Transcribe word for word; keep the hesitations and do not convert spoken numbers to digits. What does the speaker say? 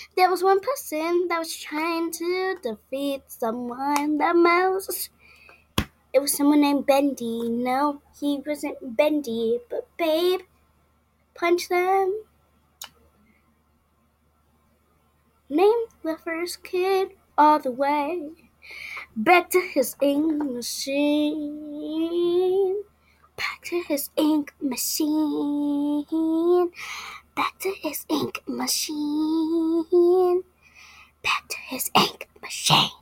There was one person that was trying to defeat someone the most. It was someone named Bendy. No, he wasn't Bendy, but babe, punch them. Name the first kid all the way. Back to his ink machine. Back to his ink machine. Back to his ink machine. Back to his ink machine.